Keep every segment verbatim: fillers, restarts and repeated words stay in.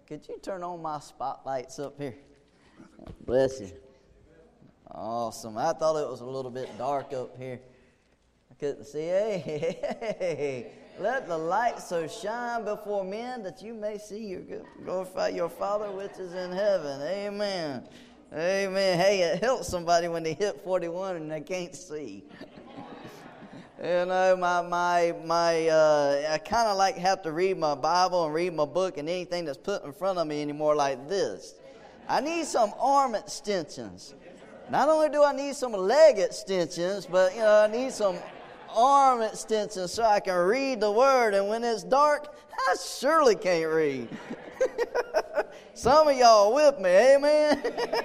Could you turn on my spotlights up here? Bless you. Awesome. I thought it was a little bit dark up here. I couldn't see. Hey, hey, hey. Let the light so shine before men that you may see your good, glorify your Father which is in heaven. Amen. Amen. Hey, it helps somebody when they hit forty-one and they can't see. You know, my my my. Uh, I kind of like have to read my Bible and read my book and anything that's put in front of me anymore like this. I need some arm extensions. Not only do I need some leg extensions, but you know, I need some arm extensions so I can read the Word. And when it's dark, I surely can't read. Some of y'all with me, amen.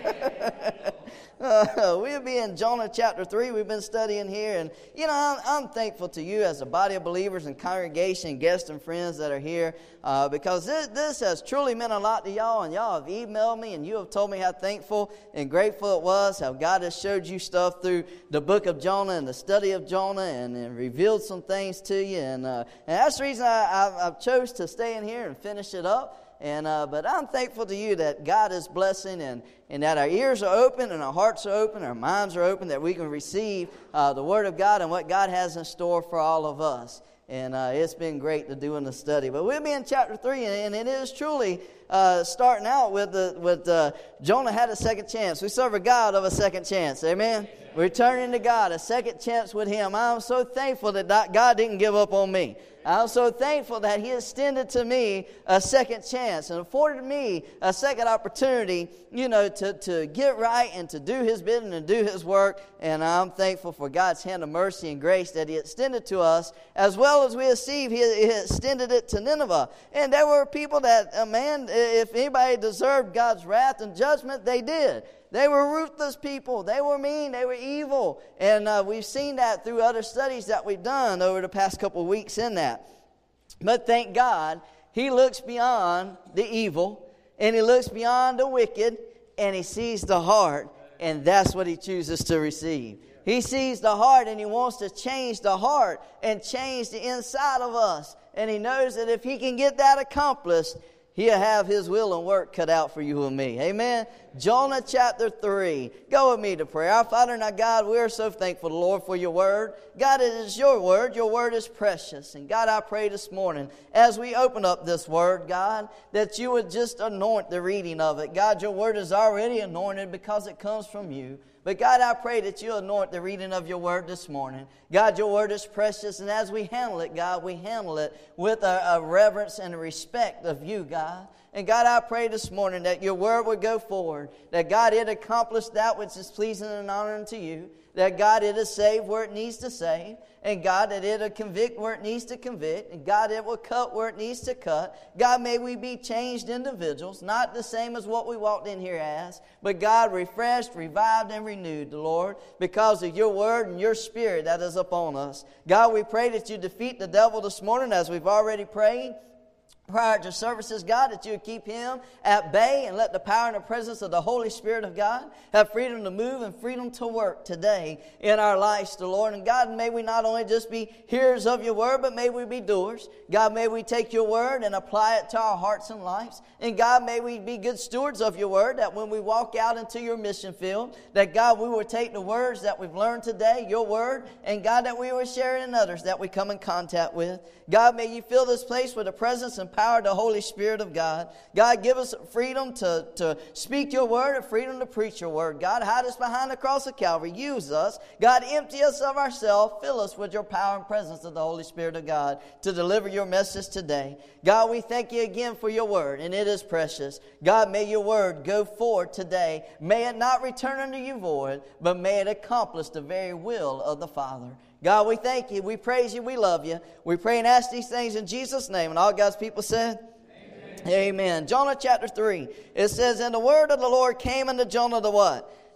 Uh, we'll be in Jonah chapter three. We've been studying here. And, you know, I'm, I'm thankful to you as a body of believers and congregation, guests and friends that are here. Uh, because this, this has truly meant a lot to y'all. And y'all have emailed me and you have told me how thankful and grateful it was. How God has showed you stuff through the book of Jonah and the study of Jonah. And, and revealed some things to you. And, uh, and that's the reason I, I, I chose to stay in here and finish it up. And uh, but I'm thankful to you that God is blessing and, and that our ears are open and our hearts are open, our minds are open, that we can receive uh, the Word of God and what God has in store for all of us. And uh, it's been great to do in the study. But we'll be in chapter three, and it is truly uh, starting out with the with uh, Jonah had a second chance. We serve a God of a second chance. Amen? Amen. We're turning to God, a second chance with Him. I'm so thankful that God didn't give up on me. I'm so thankful that He extended to me a second chance and afforded me a second opportunity, you know, to, to get right and to do His bidding and do His work. And I'm thankful for God's hand of mercy and grace that He extended to us, as well as we receive, He, he extended it to Nineveh. And there were people that, uh, man, if anybody deserved God's wrath and judgment, they did. They were ruthless people. They were mean. They were evil. And uh, we've seen that through other studies that we've done over the past couple of weeks in that. But thank God, He looks beyond the evil, and He looks beyond the wicked, and He sees the heart, and that's what He chooses to receive. He sees the heart, and He wants to change the heart and change the inside of us. And He knows that if He can get that accomplished, He'll have His will and work cut out for you and me. Amen? Jonah chapter three. Go with me to prayer. Our Father and our God, we are so thankful, Lord, for your word. God, it is your word. Your word is precious. And God, I pray this morning, as we open up this word, God, that you would just anoint the reading of it. God, your word is already anointed because it comes from you. But God, I pray that you anoint the reading of your word this morning. God, your word is precious, and as we handle it, God, we handle it with a, a reverence and a respect of you, God. And God, I pray this morning that your word would go forward, that God, it accomplish that which is pleasing and honoring to you, that God, it is save where it needs to save, and God, that it will convict where it needs to convict, and God, it will cut where it needs to cut. God, may we be changed individuals, not the same as what we walked in here as, but God, refreshed, revived, and renewed, Lord, because of your word and your spirit that is upon us. God, we pray that you defeat the devil this morning as we've already prayed prior to services, God, that you would keep him at bay and let the power and the presence of the Holy Spirit of God have freedom to move and freedom to work today in our lives, the Lord. And God, may we not only just be hearers of your word, but may we be doers. God, may we take your word and apply it to our hearts and lives. And God, may we be good stewards of your word, that when we walk out into your mission field, that God, we will take the words that we've learned today, your word, and God, that we will share it in others that we come in contact with. God, may you fill this place with the presence and power of the Holy Spirit of God. God, give us freedom to, to speak your word and freedom to preach your word. God, hide us behind the cross of Calvary. Use us. God, empty us of ourselves. Fill us with your power and presence of the Holy Spirit of God to deliver your message today. God, we thank you again for your word, and it is precious. God, may your word go forward today. May it not return unto you void, but may it accomplish the very will of the Father. God, we thank you. We praise you. We love you. We pray and ask these things in Jesus' name. And all God's people said, Amen. Amen. Jonah chapter three. It says, and the word of the Lord came unto Jonah the what?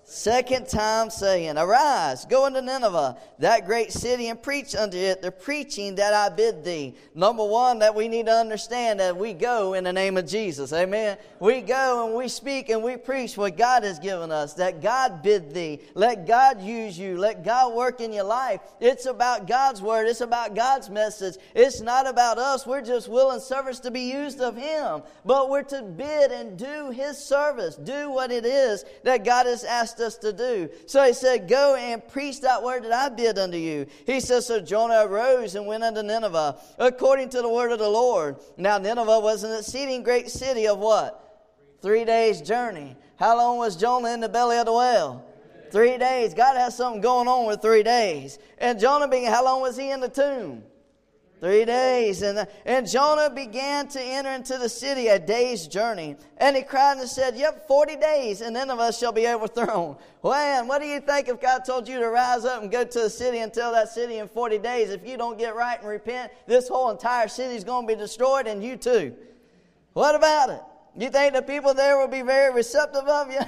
Second time saying, Arise, go into Nineveh, that great city, and preach unto it the preaching that I bid thee. Number one, that we need to understand that we go in the name of Jesus. Amen. We go and we speak and we preach what God has given us, that God bid thee. Let God use you. Let God work in your life. It's about God's word. It's about God's message. It's not about us. We're just willing servants to be used of Him. But we're to bid and do His service. Do what it is that God has asked us to do. So He said, go and preach that word that I bid unto you. He says, so Jonah arose and went unto Nineveh, according to the word of the Lord. Now Nineveh was an exceeding great city of what? Three days' journey. How long was Jonah in the belly of the whale? Three days. God has something going on with three days. And Jonah began, how long was he in the tomb? Three days. And, and Jonah began to enter into the city a day's journey. And he cried and said, yep, forty days, and none of us shall be overthrown. Well, what do you think if God told you to rise up and go to the city and tell that city in forty days, if you don't get right and repent, this whole entire city is going to be destroyed, and you too? What about it? You think the people there will be very receptive of you?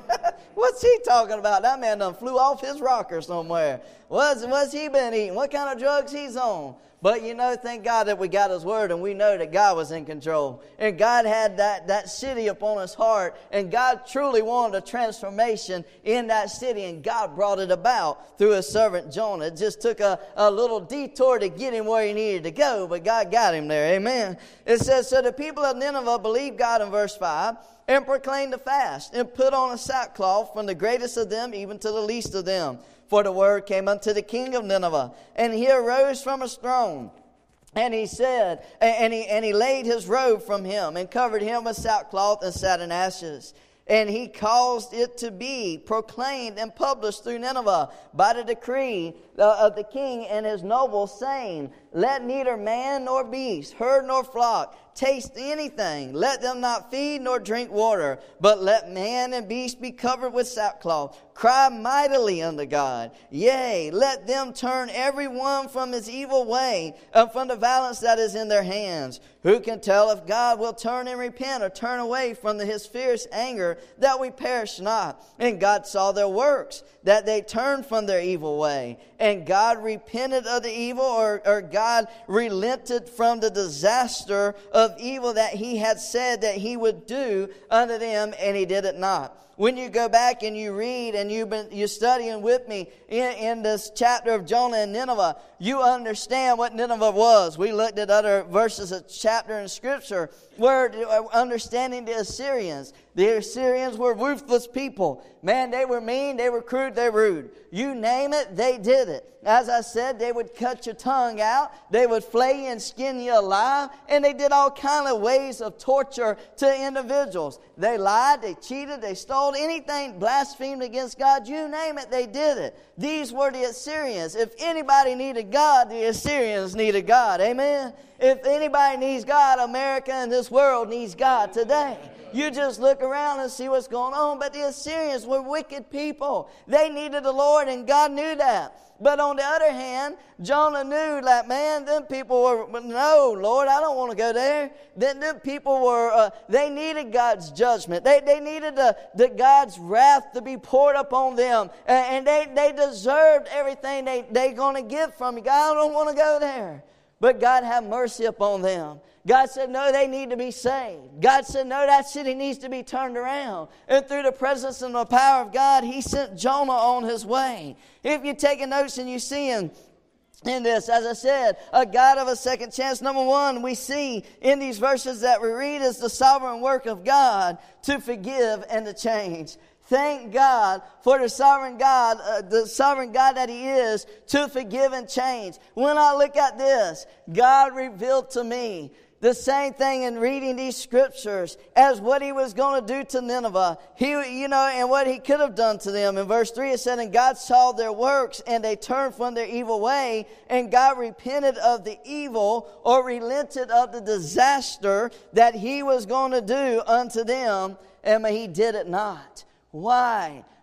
What's he talking about? That man done flew off his rocker somewhere. What's, what's he been eating? What kind of drugs he's on? But you know, thank God that we got His word and we know that God was in control. And God had that, that city upon His heart. And God truly wanted a transformation in that city. And God brought it about through His servant Jonah. It just took a, a little detour to get him where he needed to go. But God got him there. Amen. It says, so the people of Nineveh believed God in verse five. And proclaimed a fast, and put on a sackcloth from the greatest of them even to the least of them. For the word came unto the king of Nineveh, and he arose from his throne. And he said, and he, and he laid his robe from him, and covered him with sackcloth, and sat in ashes. And he caused it to be proclaimed and published through Nineveh by the decree of the king and his nobles, saying, let neither man nor beast, herd nor flock, taste anything. Let them not feed nor drink water, but let man and beast be covered with sackcloth. Cry mightily unto God. Yea, let them turn every one from his evil way, and from the violence that is in their hands. Who can tell if God will turn and repent, or turn away from the, his fierce anger, that we perish not? And God saw their works, that they turned from their evil way. And God repented of the evil, or, or God relented from the disaster of evil that He had said that He would do unto them, and He did it not. When you go back and you read and you've been you're studying with me in, in this chapter of Jonah and Nineveh, you understand what Nineveh was. We looked at other verses of chapter in Scripture where understanding the Assyrians. The Assyrians were ruthless people. Man, they were mean, they were crude, they were rude. You name it, they did it. As I said, they would cut your tongue out. They would flay you and skin you alive. And they did all kind of ways of torture to individuals. They lied, they cheated, they stole anything, blasphemed against God. You name it, they did it. These were the Assyrians. If anybody needed God, the Assyrians needed God. Amen? If anybody needs God, America and this world needs God today. You just look around and see what's going on. But the Assyrians were wicked people. They needed the Lord, and God knew that. But on the other hand, Jonah knew that, man, them people were, no, Lord, I don't want to go there. Then them people were, uh, they needed God's judgment. They they needed the, the God's wrath to be poured upon them. And, and they, they deserved everything they, they're going to get from you. God, I don't want to go there. But God had mercy upon them. God said, no, they need to be saved. God said, no, that city needs to be turned around. And through the presence and the power of God, He sent Jonah on his way. If you're taking notes and you see him in this, as I said, a God of a second chance. Number one, we see in these verses that we read is the sovereign work of God to forgive and to change. Thank God for the sovereign God, uh, the sovereign God that He is, to forgive and change. When I look at this, God revealed to me the same thing in reading these scriptures as what He was going to do to Nineveh. He, you know, and what He could have done to them. In verse three it said, and God saw their works, and they turned from their evil way, and God repented of the evil, or relented of the disaster that He was going to do unto them, and He did it not. Why?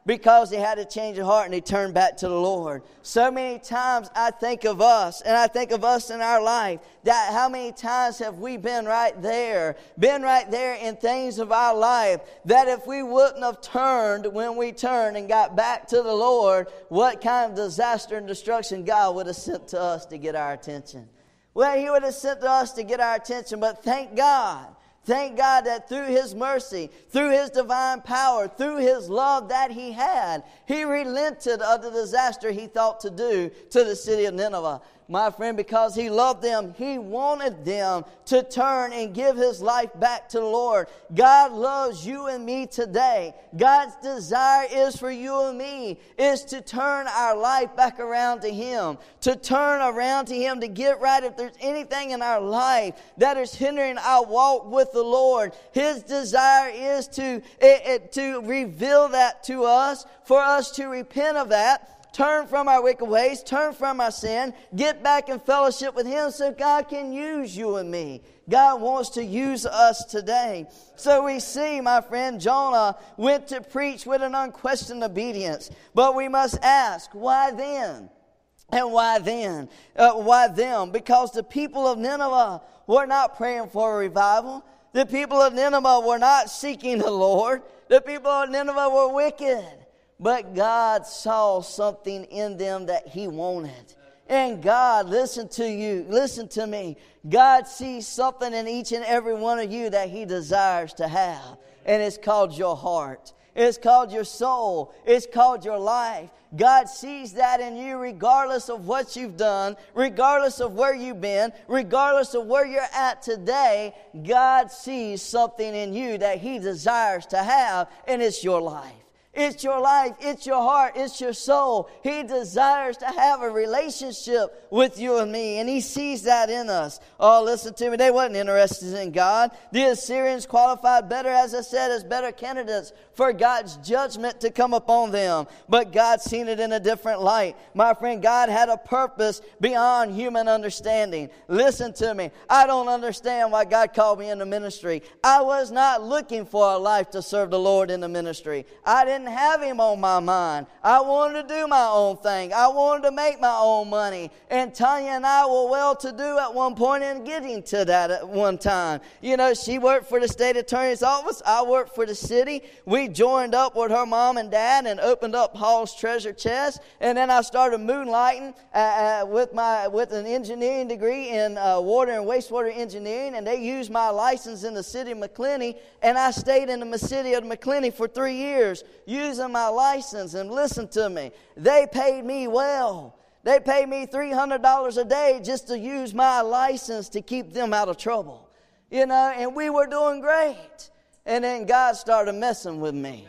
because he had a change of heart and he turned back to the Lord. So many times I think of us, and I think of us in our life, that how many times have we been right there, been right there in things of our life, that if we wouldn't have turned when we turned and got back to the Lord, what kind of disaster and destruction God would have sent to us to get our attention. Well, he would have sent to us to get our attention, but thank God. Thank God that through His mercy, through His divine power, through His love that He had, He relented of the disaster He thought to do to the city of Nineveh. My friend, because He loved them, He wanted them to turn and give His life back to the Lord. God loves you and me today. God's desire is for you and me, is to turn our life back around to Him, to turn around to Him, to get right. If there's anything in our life that is hindering our walk with the Lord, His desire is to, it, it, to reveal that to us, for us to repent of that, turn from our wicked ways, turn from our sin, get back in fellowship with Him so God can use you and me. God wants to use us today. So we see, my friend, Jonah went to preach with an unquestioned obedience. But we must ask, why then? And why then? Uh, why them? Because the people of Nineveh were not praying for a revival. The people of Nineveh were not seeking the Lord. The people of Nineveh were wicked. But God saw something in them that He wanted. And God, listen to you, listen to me. God sees something in each and every one of you that He desires to have. And it's called your heart. It's called your soul. It's called your life. God sees that in you regardless of what you've done, regardless of where you've been, regardless of where you're at today. God sees something in you that He desires to have, and it's your life. It's your life, it's your heart, it's your soul. He desires to have a relationship with you and me, and He sees that in us. Oh, listen to me, they wasn't interested in God. The Assyrians qualified better, as I said, as better candidates for God's judgment to come upon them. But God seen it in a different light. My friend, God had a purpose beyond human understanding. Listen to me, I don't understand why God called me into ministry. I was not looking for a life to serve the Lord in the ministry. I didn't have Him on my mind. I wanted to do my own thing. I wanted to make my own money. And Tanya and I were well-to-do at one point in getting to that at one time. You know, she worked for the state attorney's office. I worked for the city. We joined up with her mom and dad and opened up Hall's Treasure Chest. And then I started moonlighting uh, uh, with my with an engineering degree in uh, water and wastewater engineering. And they used my license in the city of McClenny. And I stayed in the city of McClenny for three years. Using my license. And listen to me, they paid me well. They paid me three hundred dollars a day just to use my license to keep them out of trouble. You know, and we were doing great. And then God started messing with me.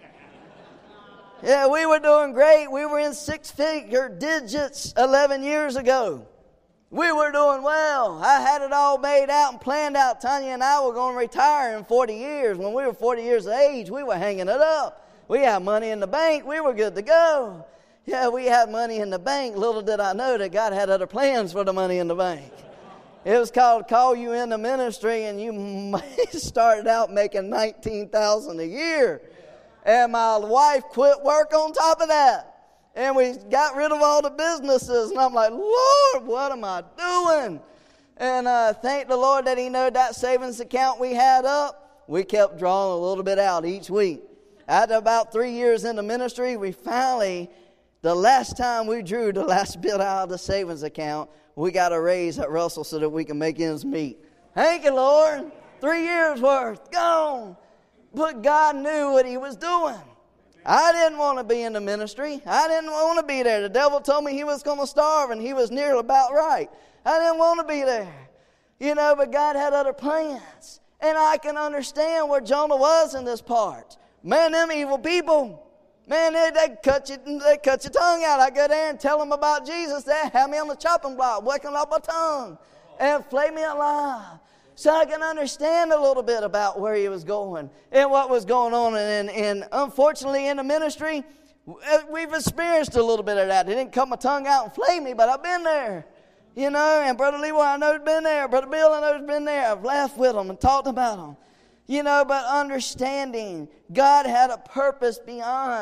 Yeah, we were doing great. We were in six-figure digits eleven years ago. We were doing well. I had it all made out and planned out. Tanya and I were going to retire in forty years. When we were forty years of age, we were hanging it up. We had money in the bank. We were good to go. Yeah, we had money in the bank. Little did I know that God had other plans for the money in the bank. It was called call you into ministry, and you started out making nineteen thousand dollars a year. And my wife quit work on top of that. And we got rid of all the businesses. And I'm like, Lord, what am I doing? And uh, thank the Lord that He knew that savings account we had up, we kept drawing a little bit out each week. After about three years in the ministry, we finally, the last time we drew the last bit out of the savings account, we got a raise at Russell so that we can make ends meet. Thank you, Lord. Three years worth, gone. But God knew what He was doing. I didn't want to be in the ministry. I didn't want to be there. The devil told me he was going to starve, and he was nearly about right. I didn't want to be there. You know, but God had other plans. And I can understand where Jonah was in this part. Man, them evil people, man, they, they cut you, they cut your tongue out. I go there and tell them about Jesus. They have me on the chopping block, waking up my tongue, and flay me alive. So I can understand a little bit about where he was going and what was going on. And, and unfortunately, in the ministry, we've experienced a little bit of that. They didn't cut my tongue out and flay me, but I've been there. You know, and Brother Leroy, I know, has been there. Brother Bill, I know, has been there. I've laughed with them and talked about them. You know, but understanding God had a purpose beyond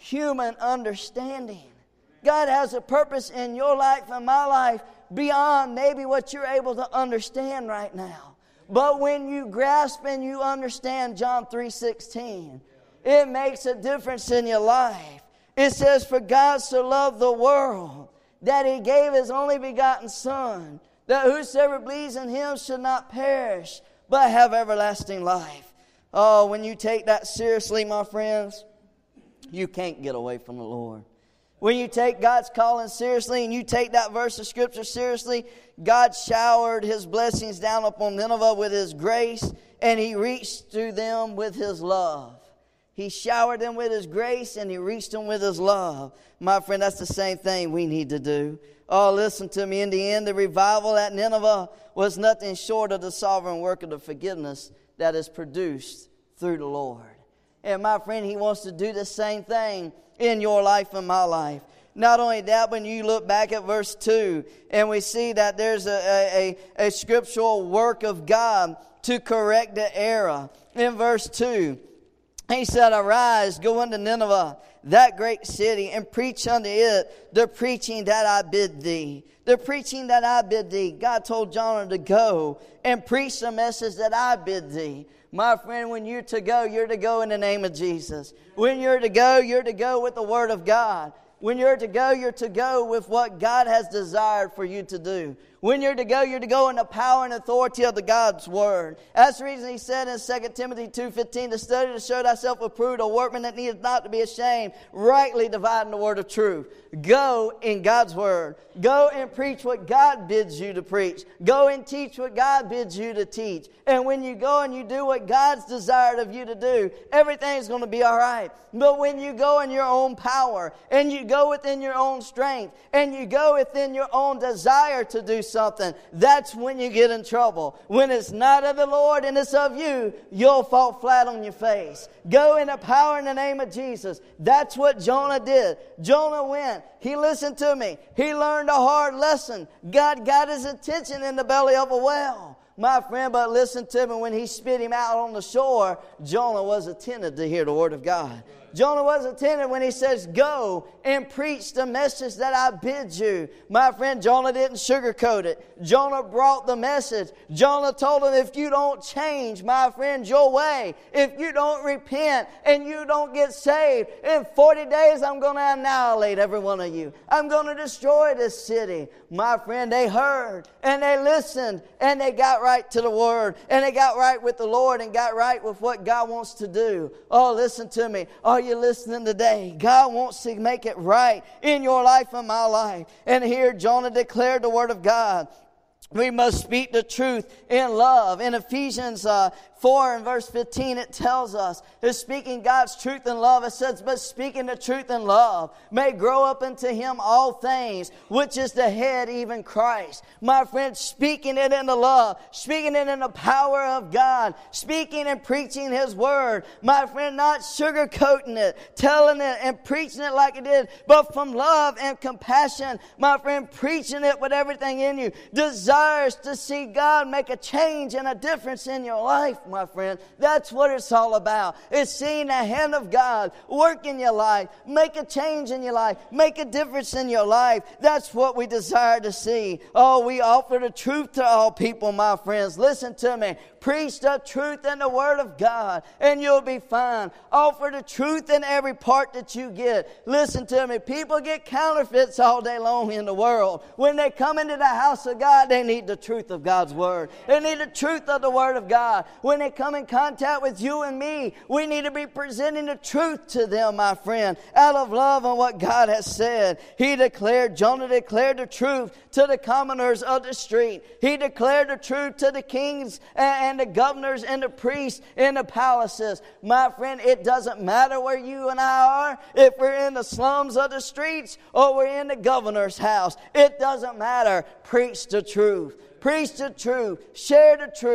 human understanding. God has a purpose in your life and my life beyond maybe what you're able to understand right now. But when you grasp and you understand John three sixteen, it makes a difference in your life. It says, for God so loved the world that He gave His only begotten Son, that whosoever believes in Him should not perish, but have everlasting life. Oh, when you take that seriously, my friends, you can't get away from the Lord. When you take God's calling seriously and you take that verse of Scripture seriously, God showered His blessings down upon Nineveh with His grace, and He reached through them with His love. He showered them with His grace, and He reached them with His love. My friend, that's the same thing we need to do. Oh, listen to me. In the end, the revival at Nineveh was nothing short of the sovereign work of the forgiveness that is produced through the Lord. And my friend, He wants to do the same thing in your life and my life. Not only that, when you look back at verse two, and we see that there's a, a, a scriptural work of God to correct the error. In verse two, He said, arise, go unto Nineveh, that great city, and preach unto it the preaching that I bid thee. The preaching that I bid thee. God told Jonah to go and preach the message that I bid thee. My friend, when you're to go, you're to go in the name of Jesus. When you're to go, you're to go with the Word of God. When you're to go, you're to go with what God has desired for you to do. When you're to go, you're to go in the power and authority of the God's Word. That's the reason He said in Second Timothy two fifteen, to study to show thyself approved, a workman that needeth not to be ashamed, rightly dividing the word of truth. Go in God's Word. Go and preach what God bids you to preach. Go and teach what God bids you to teach. And when you go and you do what God's desired of you to do, everything's going to be all right. But when you go in your own power, and you go within your own strength, and you go within your own desire to do something, that's when you get in trouble. When it's not of the Lord and it's of you, you'll fall flat on your face. Go in the power in the name of Jesus. That's what Jonah did. Jonah went. He listened to me. He learned a hard lesson. God got his attention in the belly of a whale. My friend, but listen to me, when He spit him out on the shore, Jonah was attentive to hear the Word of God. Jonah was attentive when He says, go and preach the message that I bid you. My friend, Jonah didn't sugarcoat it. Jonah brought the message. Jonah told him, if you don't change, my friend, your way, if you don't repent and you don't get saved, in forty days I'm going to annihilate every one of you. I'm going to destroy this city. My friend, they heard and they listened and they got right to the Word, and they got right with the Lord and got right with what God wants to do. Oh, listen to me. Are you listening today? God wants to make it right in your life and my life. And here Jonah declared the Word of God. We must speak the truth in love. In Ephesians uh, four and verse fifteen, it tells us, it's speaking God's truth in love. It says, but speaking the truth in love may grow up into Him all things, which is the head, even Christ. My friend, speaking it in the love, speaking it in the power of God, speaking and preaching His Word. My friend, not sugarcoating it, telling it and preaching it like it is, but from love and compassion. My friend, preaching it with everything in you. Desire to see God make a change and a difference in your life, my friend. That's what it's all about. It's seeing the hand of God work in your life, make a change in your life, make a difference in your life. That's what we desire to see. Oh, we offer the truth to all people, my friends. Listen to me. Preach the truth in the Word of God, and you'll be fine. Offer the truth in every part that you get. Listen to me. People get counterfeits all day long in the world. When they come into the house of God, they need the truth of God's Word. They need the truth of the Word of God. When they come in contact with you and me, we need to be presenting the truth to them, my friend, out of love on what God has said. He declared, Jonah declared the truth to the commoners of the street. He declared the truth to the kings and the governors and the priests in the palaces. My friend, it doesn't matter where you and I are, if we're in the slums of the streets or we're in the governor's house. It doesn't matter. Preach the truth. Preach the truth. Share the truth.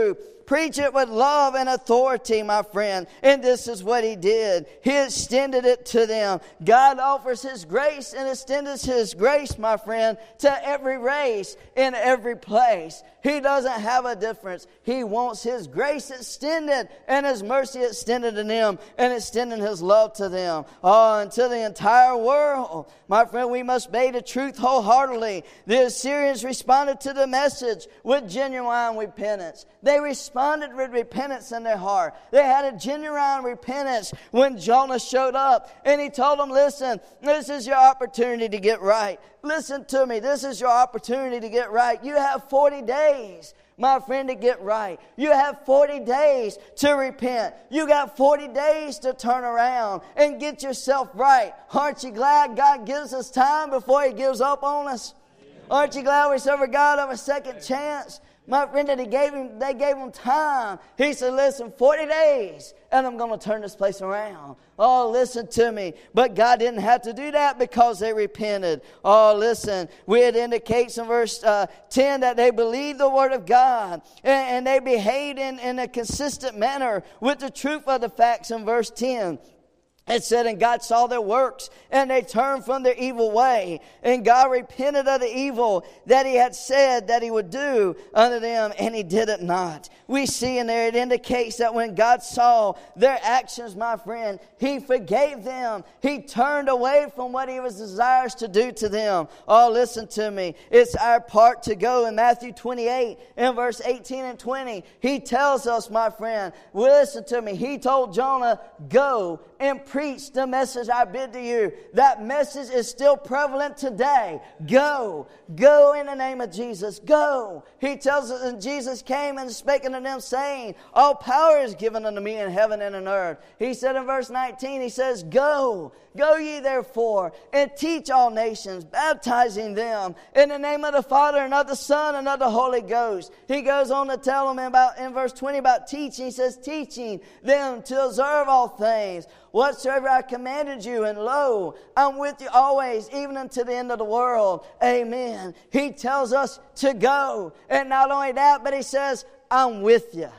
Preach it with love and authority, my friend. And this is what he did. He extended it to them. God offers his grace and extends his grace, my friend, to every race, in every place. He doesn't have a difference. He wants his grace extended and his mercy extended to them and extending his love to them. Oh, and to the entire world. My friend, we must obey the truth wholeheartedly. The Assyrians responded to the message with genuine repentance. They responded with repentance in their heart. They had a genuine repentance when Jonah showed up and he told them, listen, this is your opportunity to get right. Listen to me. This is your opportunity to get right. You have forty days, my friend, to get right. You have forty days to repent. You got forty days to turn around and get yourself right. Aren't you glad God gives us time before he gives up on us? Aren't you glad we serve a God of a second chance? My friend, that he gave him, they gave him time. He said, listen, forty days, and I'm going to turn this place around. Oh, listen to me. But God didn't have to do that because they repented. Oh, listen, it indicates in verse uh, ten that they believed the word of God, and, and they behaved in, in a consistent manner with the truth of the facts in verse ten. It said, and God saw their works, and they turned from their evil way. And God repented of the evil that he had said that he would do unto them, and he did it not. We see in there, it indicates that when God saw their actions, my friend, he forgave them. He turned away from what he was desirous to do to them. Oh, listen to me. It's our part to go. In Matthew twenty-eight, in verse eighteen and twenty, he tells us, my friend, listen to me. He told Jonah, go and preach the message I bid to you. That message is still prevalent today. Go. Go in the name of Jesus. Go. He tells us, and Jesus came and spake unto them, saying, all power is given unto me in heaven and in earth. He said in verse nineteen, he says, go. Go ye therefore and teach all nations, baptizing them in the name of the Father and of the Son and of the Holy Ghost. He goes on to tell them about, in verse twenty, about teaching. He says, teaching them to observe all things whatsoever I commanded you, and lo, I'm with you always, even unto the end of the world. Amen. He tells us to go. And not only that, but he says, I'm with you.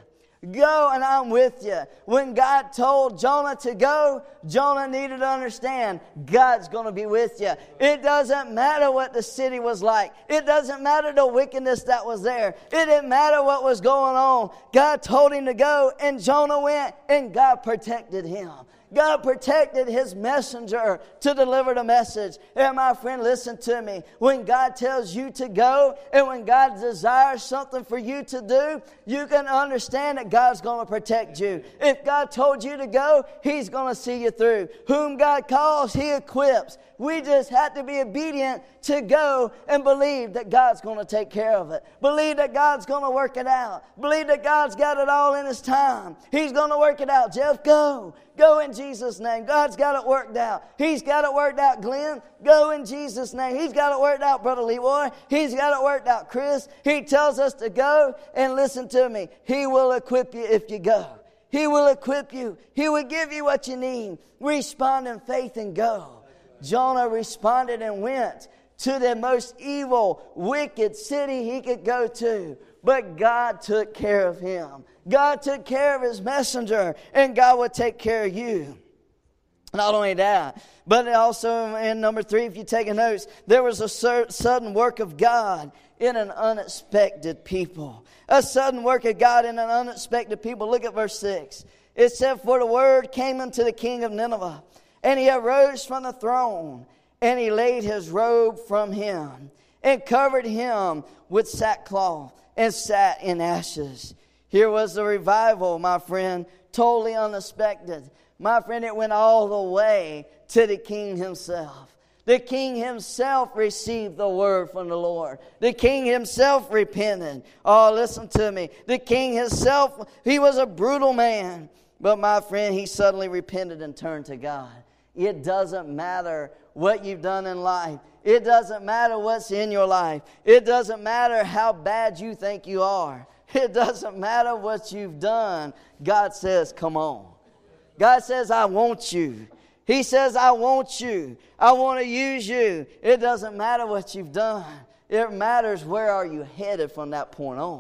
Go and I'm with you. When God told Jonah to go, Jonah needed to understand God's going to be with you. It doesn't matter what the city was like. It doesn't matter the wickedness that was there. It didn't matter what was going on. God told him to go, and Jonah went, and God protected him. God protected his messenger to deliver the message. And my friend, listen to me. When God tells you to go, and when God desires something for you to do, you can understand that God's going to protect you. If God told you to go, he's going to see you through. Whom God calls, he equips. We just have to be obedient to go and believe that God's going to take care of it. Believe that God's going to work it out. Believe that God's got it all in his time. He's going to work it out. Jeff, go. Go in Jesus' name. God's got it worked out. He's got it worked out, Glenn. Go in Jesus' name. He's got it worked out, Brother Leroy. He's got it worked out, Chris. He tells us to go, and listen to me. He will equip you if you go. He will equip you. He will give you what you need. Respond in faith and go. Jonah responded and went to the most evil, wicked city he could go to. But God took care of him. God took care of his messenger, and God will take care of you. Not only that, but also in number three, if you're taking notes, there was a sudden work of God in an unexpected people. A sudden work of God in an unexpected people. Look at verse six. It said, for the word came unto the king of Nineveh, and he arose from the throne, and he laid his robe from him, and covered him with sackcloth, and sat in ashes. Here was the revival, my friend, totally unexpected. My friend, it went all the way to the king himself. The king himself received the word from the Lord. The king himself repented. Oh, listen to me. The king himself, he was a brutal man. But my friend, he suddenly repented and turned to God. It doesn't matter what you've done in life. It doesn't matter what's in your life. It doesn't matter how bad you think you are. It doesn't matter what you've done. God says, come on. God says, I want you. He says, I want you. I want to use you. It doesn't matter what you've done. It matters where are you headed from that point on.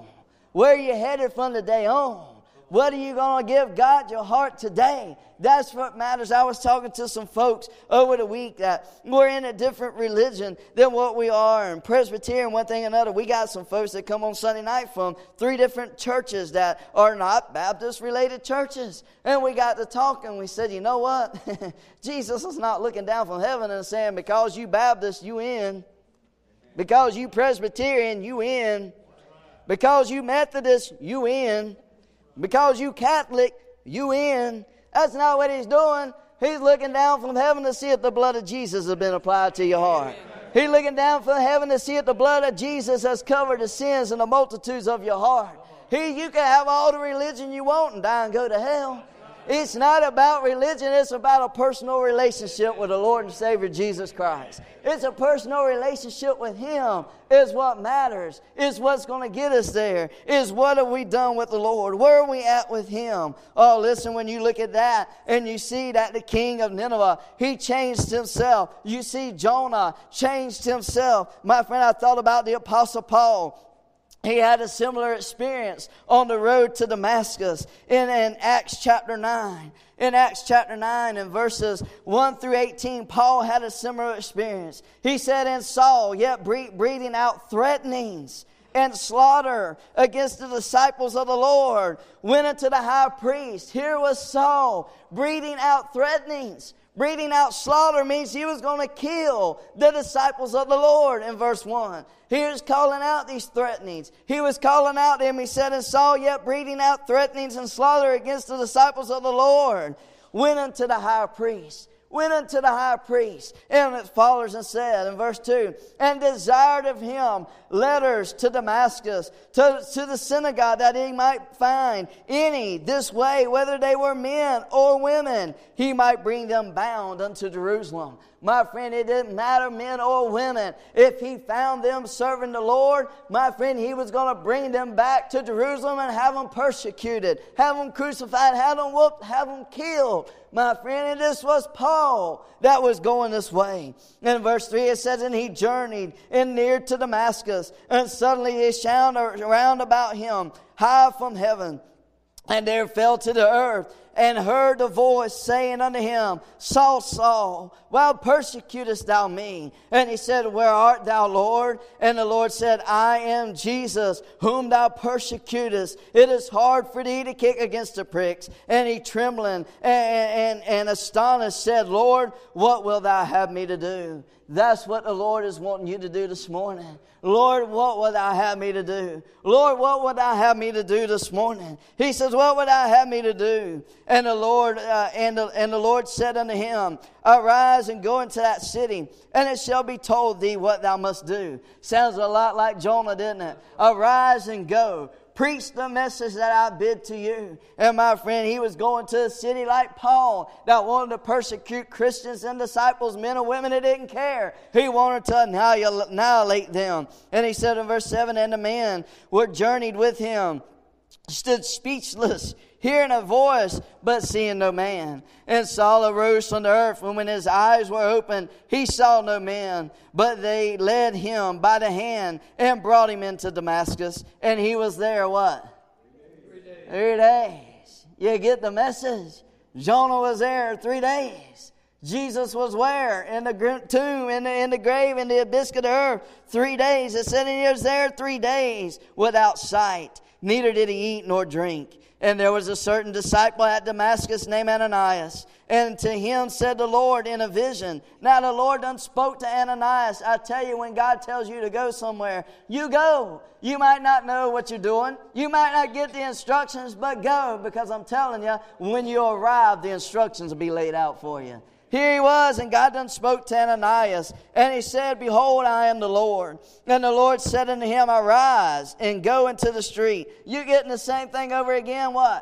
Where are you headed from today on? What are you going to give God your heart today? That's what matters. I was talking to some folks over the week that we're in a different religion than what we are. And Presbyterian, one thing or another, we got some folks that come on Sunday night from three different churches that are not Baptist-related churches. And we got to talk and we said, you know what? Jesus is not looking down from heaven and saying, because you Baptist, you in. Because you Presbyterian, you in. Because you Methodist, you in. Because you Catholic, you in. That's not what he's doing. He's looking down from heaven to see if the blood of Jesus has been applied to your heart. He's looking down from heaven to see if the blood of Jesus has covered the sins and the multitudes of your heart. He, you can have all the religion you want and die and go to hell. It's not about religion. It's about a personal relationship with the Lord and Savior Jesus Christ. It's a personal relationship with Him is what matters. Is what's going to get us there. Is what have we done with the Lord? Where are we at with Him? Oh, listen, when you look at that and you see that the king of Nineveh, he changed himself. You see Jonah changed himself. My friend, I thought about the Apostle Paul. He had a similar experience on the road to Damascus in, in Acts chapter nine. In Acts chapter nine and verses one through eighteen, Paul had a similar experience. He said, and Saul, yet breathing out threatenings and slaughter against the disciples of the Lord, went unto the high priest. Here was Saul breathing out threatenings. Breathing out slaughter means he was going to kill the disciples of the Lord in verse one. He was calling out these threatenings. He was calling out them. He said, and Saul yet breathing out threatenings and slaughter against the disciples of the Lord, went unto the high priest. Went unto the high priest and his followers and said in verse two, and desired of him letters to Damascus, to, to the synagogue, that he might find any this way, whether they were men or women, he might bring them bound unto Jerusalem. My friend, it didn't matter men or women. If he found them serving the Lord, my friend, he was going to bring them back to Jerusalem and have them persecuted, have them crucified, have them whooped, have them killed. My friend, and this was Paul that was going this way. In verse three it says, and he journeyed and near to Damascus, and suddenly a sound around about him, high from heaven, and there fell to the earth, and heard a voice saying unto him, Saul, Saul, why persecutest thou me? And he said, where art thou, Lord? And the Lord said, I am Jesus, whom thou persecutest. It is hard for thee to kick against the pricks. And he trembling and, and, and astonished said, Lord, what wilt thou have me to do? That's what the Lord is wanting you to do this morning. Lord, what would thou have me to do? Lord, what would thou have me to do this morning? He says, what would thou have me to do? And the Lord uh, and, the, and the Lord said unto him, arise and go into that city, and it shall be told thee what thou must do. Sounds a lot like Jonah, didn't it? Arise and go. Preach the message that I bid to you. And my friend, he was going to a city like Paul that wanted to persecute Christians and disciples, men and women that didn't care. He wanted to annihilate them. And he said in verse seven, and the men were journeyed with him, stood speechless, hearing a voice, but seeing no man. And Saul arose from the earth, and when his eyes were opened, he saw no man. But they led him by the hand and brought him into Damascus. And he was there, what? Three days. Three days. You get the message? Jonah was there three days. Jesus was where? In the tomb, in the, in the grave, in the abyss of the earth. Three days. It said he was there three days without sight. Neither did he eat nor drink. And there was a certain disciple at Damascus named Ananias. And to him said the Lord in a vision. Now the Lord done spoke to Ananias. I tell you, when God tells you to go somewhere, you go. You might not know what you're doing. You might not get the instructions, but go. Because I'm telling you, when you arrive, the instructions will be laid out for you. Here he was, and God done spoke to Ananias. And he said, behold, I am the Lord. And the Lord said unto him, arise and go into the street. You getting the same thing over again? What?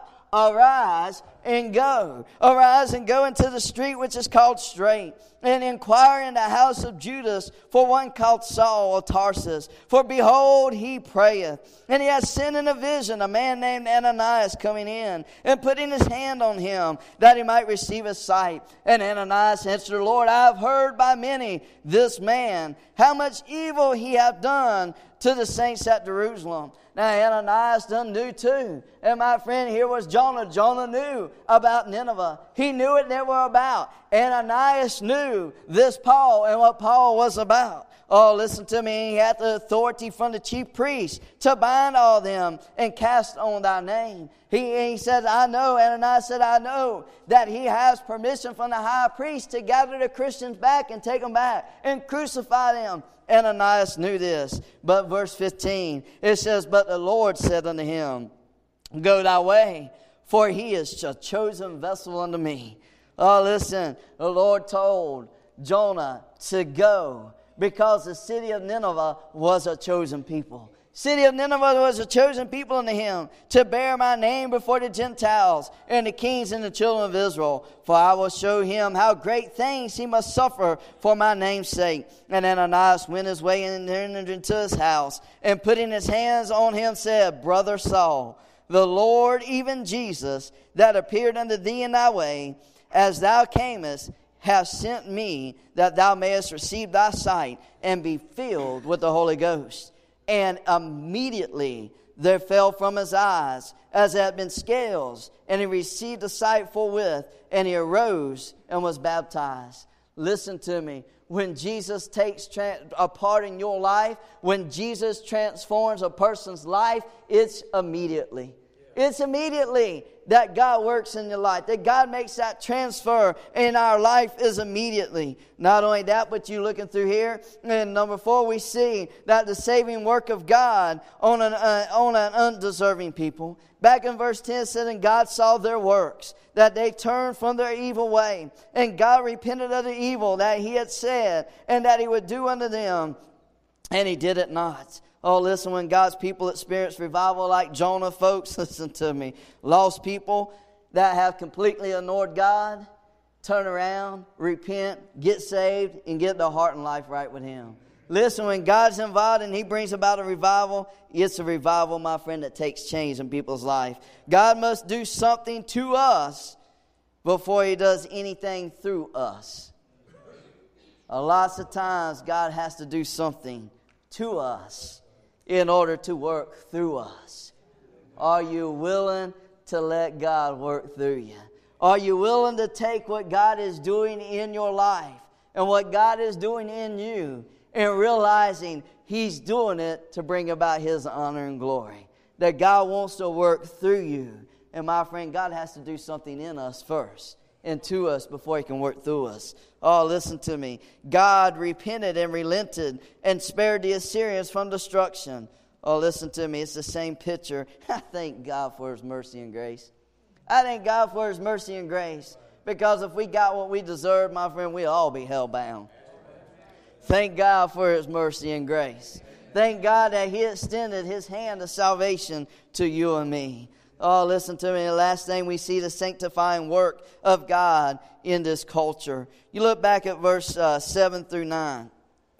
Arise and go. Arise and go into the street which is called Straight, and inquire in the house of Judas for one called Saul of Tarsus. For behold, he prayeth. And he has seen in a vision a man named Ananias coming in, and putting his hand on him, that he might receive his sight. And Ananias answered, Lord, I have heard by many this man, how much evil he hath done to the saints at Jerusalem. Now, Ananias done knew too. And my friend, here was Jonah. Jonah knew about Nineveh. He knew what they were about. Ananias knew this Paul and what Paul was about. Oh, listen to me. He had the authority from the chief priest to bind all them and cast on thy name. He, he said, I know, Ananias said, I know that he has permission from the high priest to gather the Christians back and take them back and crucify them. Ananias knew this. But verse fifteen, it says, but the Lord said unto him, go thy way, for he is a chosen vessel unto me. Oh, listen, the Lord told Jonah to go, because the city of Nineveh was a chosen people. City of Nineveh was a chosen people unto him, to bear my name before the Gentiles and the kings and the children of Israel. For I will show him how great things he must suffer for my name's sake. And Ananias went his way and entered into his house, and putting his hands on him said, Brother Saul, the Lord, even Jesus, that appeared unto thee in thy way, as thou camest, hath sent me, that thou mayest receive thy sight and be filled with the Holy Ghost. And immediately there fell from his eyes as had been scales, and he received the sight forthwith, and he arose and was baptized. Listen to me. When Jesus takes tra- a part in your life, when Jesus transforms a person's life, it's immediately. It's immediately that God works in your life, that God makes that transfer in our life is immediately. Not only that, but you looking through here, and number four, we see that the saving work of God on an, uh, on an undeserving people. Back in verse ten, it said, and God saw their works, that they turned from their evil way, and God repented of the evil that he had said, and that he would do unto them, and he did it not. Oh, listen, when God's people experience revival like Jonah, folks, listen to me. Lost people that have completely ignored God, turn around, repent, get saved, and get their heart and life right with him. Listen, when God's involved and he brings about a revival, it's a revival, my friend, that takes change in people's life. God must do something to us before he does anything through us. A lots of times, God has to do something to us in order to work through us. Are you willing to let God work through you? Are you willing to take what God is doing in your life and what God is doing in you and realizing he's doing it to bring about his honor and glory? That God wants to work through you. And my friend, God has to do something in us first and to us before he can work through us. Oh, listen to me. God repented and relented and spared the Assyrians from destruction. Oh, listen to me. It's the same picture. I thank God for his mercy and grace. I thank God for his mercy and grace. Because if we got what we deserve, my friend, we'll all be hell-bound. Thank God for his mercy and grace. Thank God that he extended his hand of salvation to you and me. Oh, listen to me. The last thing we see, the sanctifying work of God in this culture. You look back at verse uh, seven through nine.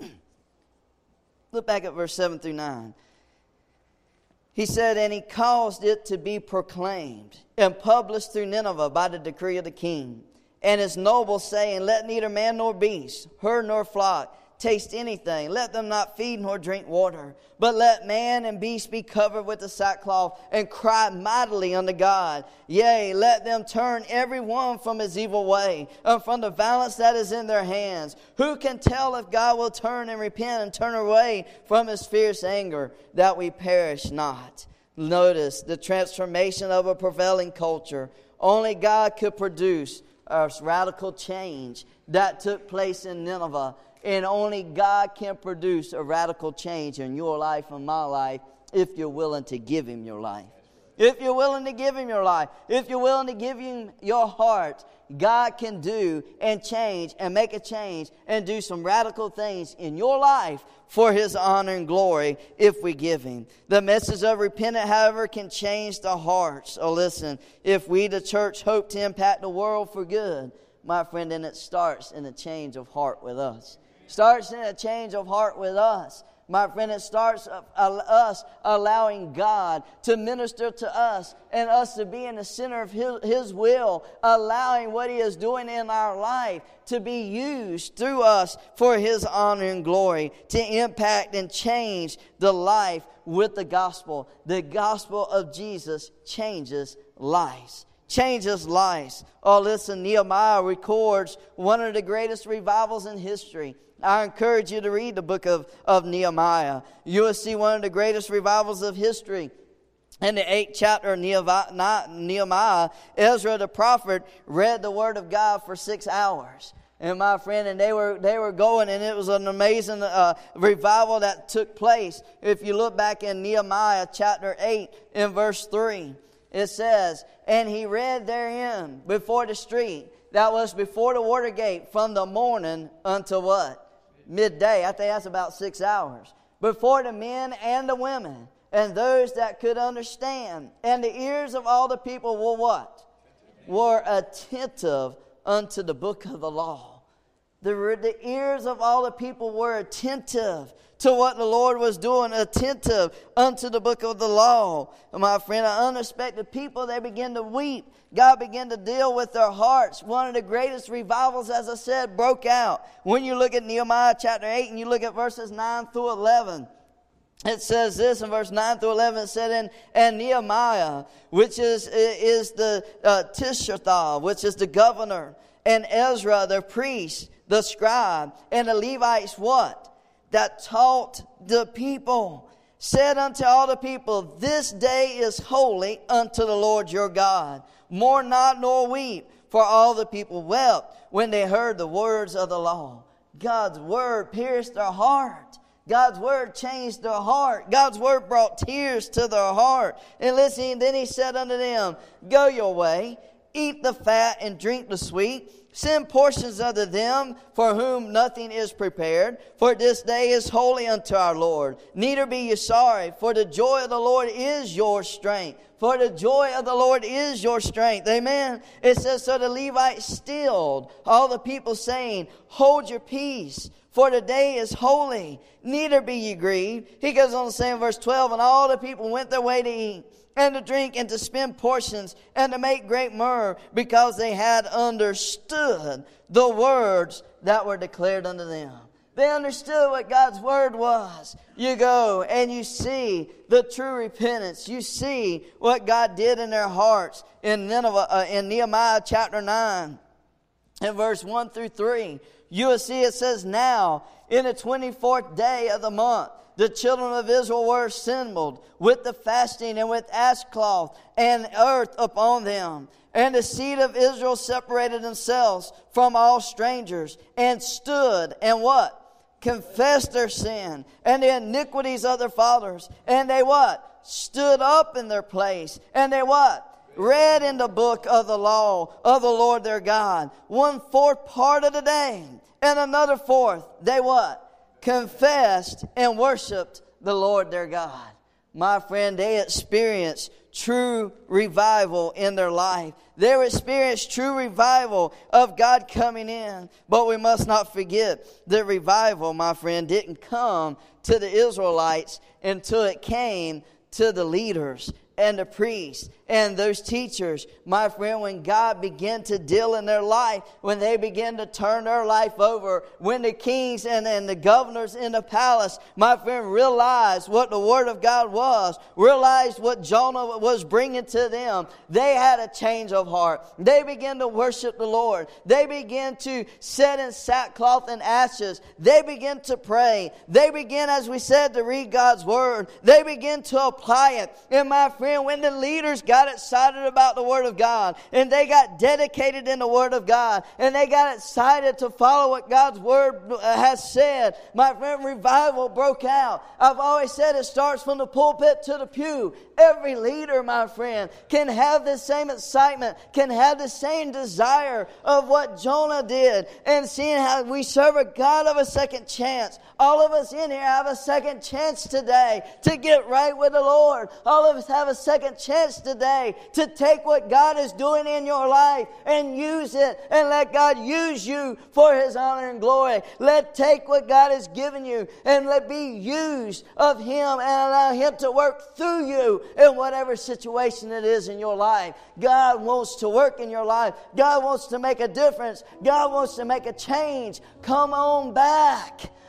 Look back at verse seven through nine. He said, and he caused it to be proclaimed and published through Nineveh by the decree of the king. And his nobles saying, let neither man nor beast, herd nor flock, taste anything. Let them not feed nor drink water. But let man and beast be covered with the sackcloth and cry mightily unto God. Yea, let them turn every one from his evil way and from the violence that is in their hands. Who can tell if God will turn and repent and turn away from his fierce anger, that we perish not? Notice the transformation of a prevailing culture. Only God could produce a radical change that took place in Nineveh. And only God can produce a radical change in your life and my life if you're willing to give him your life. If you're willing to give him your life, if you're willing to give him your heart, God can do and change and make a change and do some radical things in your life for his honor and glory if we give him. The message of repentance, however, can change the hearts. Oh, listen, if we, the church, hope to impact the world for good, my friend, then it starts in a change of heart with us. Starts in a change of heart with us. My friend, it starts uh, us allowing God to minister to us and us to be in the center of His, His will, allowing what He is doing in our life to be used through us for His honor and glory, to impact and change the life with the gospel. The gospel of Jesus changes lives. Changes lives. Oh, listen, Nehemiah records one of the greatest revivals in history. I encourage you to read the book of, of Nehemiah. You will see one of the greatest revivals of history. In the eighth chapter of Nehemiah, Ezra the prophet read the word of God for six hours. And my friend, and they were they were going, and it was an amazing uh, revival that took place. If you look back in Nehemiah chapter eight in verse three, it says, "And he read therein before the street," that was before the water gate, "from the morning until" what? Midday. I think that's about six hours. "Before the men and the women, and those that could understand. And the ears of all the people were" what? "Were attentive unto the book of the law." The, the ears of all the people were attentive to what the Lord was doing, attentive unto the book of the law. And my friend, unexpected people, they began to weep. God began to deal with their hearts. One of the greatest revivals, as I said, broke out. When you look at Nehemiah chapter eight and you look at verses nine through eleven, it says this in verse nine through eleven. It said, and, and Nehemiah, which is, is the uh, Tishatha, which is the governor, and Ezra, the priest, the scribe, and the Levites, what? That taught the people, said unto all the people, "This day is holy unto the Lord your God. Mourn not nor weep." For all the people wept when they heard the words of the law. God's word pierced their heart. God's word changed their heart. God's word brought tears to their heart. And listen, then he said unto them, "Go your way, eat the fat and drink the sweet. Send portions unto them for whom nothing is prepared. For this day is holy unto our Lord. Neither be ye sorry, for the joy of the Lord is your strength." For the joy of the Lord is your strength. Amen. It says, "So the Levites stilled all the people, saying, Hold your peace, for the day is holy. Neither be ye grieved." He goes on to say in verse twelve, "And all the people went their way to eat and to drink and to spend portions and to make great myrrh, because they had understood the words that were declared unto them." They understood what God's word was. You go and you see the true repentance. You see what God did in their hearts. In Nineveh, uh, in Nehemiah chapter nine, in verse one through three, you will see it says, "Now in the twenty-fourth day of the month, the children of Israel were assembled with the fasting and with ashcloth and earth upon them. And the seed of Israel separated themselves from all strangers and stood," and what? "Confessed their sin and the iniquities of their fathers. And they" what? "Stood up in their place. And they" what? "Read in the book of the law of the Lord their God, one fourth part of the day. And another fourth, they" what? "Confessed and worshiped the Lord their God." My friend, they experienced true revival in their life. They experienced true revival of God coming in. But we must not forget that revival, my friend, didn't come to the Israelites until it came to the leaders and the priests and those teachers. My friend, when God began to deal in their life, when they began to turn their life over, when the kings and, and the governors in the palace, my friend, realized what the word of God was, realized what Jonah was bringing to them, they had a change of heart. They began to worship the Lord. They began to sit in sackcloth and ashes. They began to pray. They began, as we said, to read God's word. They began to apply it. And my friend, when the leaders got excited about the word of God, and they got dedicated in the word of God, and they got excited to follow what God's word has said, my friend, revival broke out. I've always said it starts from the pulpit to the pew. Every leader, my friend, can have the same excitement, can have the same desire of what Jonah did, and seeing how we serve a God of a second chance. All of us in here have a second chance today to get right with the Lord. All of us have a second chance today to take what God is doing in your life and use it, and let God use you for His honor and glory. Let take what God has given you and let be used of Him, and allow Him to work through you in whatever situation it is in your life. God wants to work in your life. God wants to make a difference. God wants to make a change. Come on back.